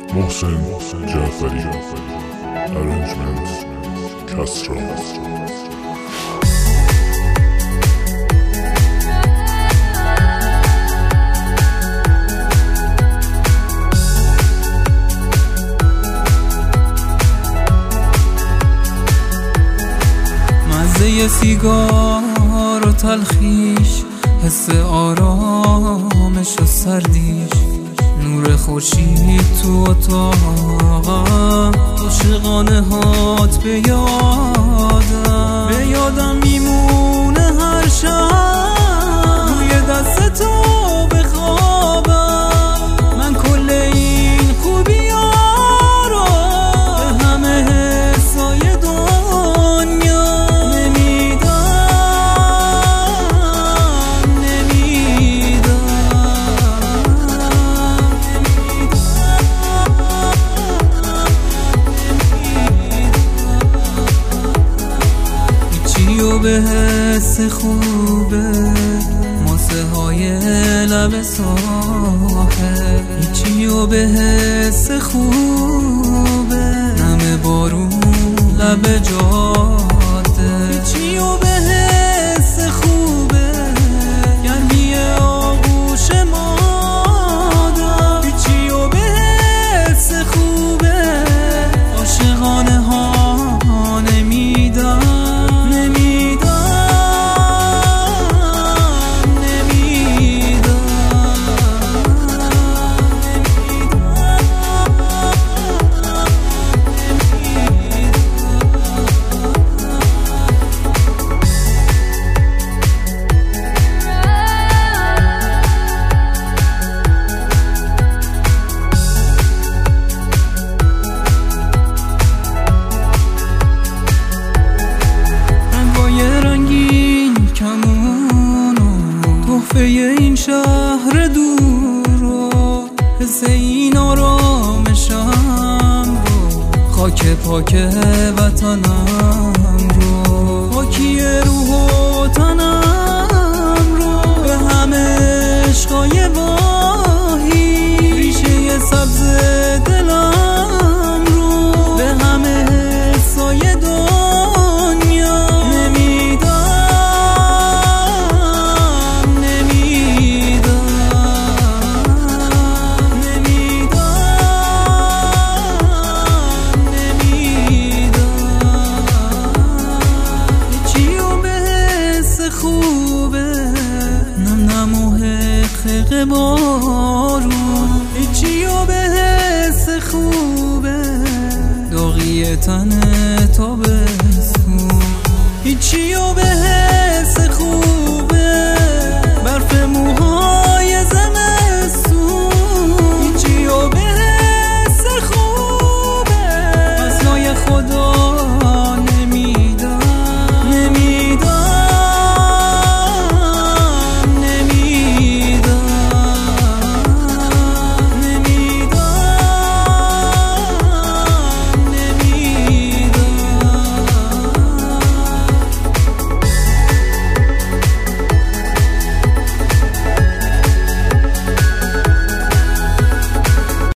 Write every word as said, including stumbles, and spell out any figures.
محسن جعفری. Arrangement کسرا. مزه سیگار و تلخیش، حس آرامش و سردیش، نور خورشید تو اتاقم، عاشقانه هات به یادم به یادم میمونه هر شب روی دست تو بخوابم. من کل این خوبی ها رو به همه حسای دنیا نمیدم نمیدم هیچی و به حس خوبه ماسه های لب ساحل، هیچی و به حس خوبه نم بارون لب جاده، هیچی و به حس خوبه گرمی آغوش مادر، هیچی و به حس خوبه عاشقانه ها نمیدم این شهر دور رو، حس این آرامشم رو، خاک پاک وطنم رو، پاکی روح و تنم رو، به همه عشقای واهی ریشه سبز دلم رو، به همه حسای دنیا نمیدم خلق بارون، هیچی و به حس خوبه داغی تن تابستون، هیچی و به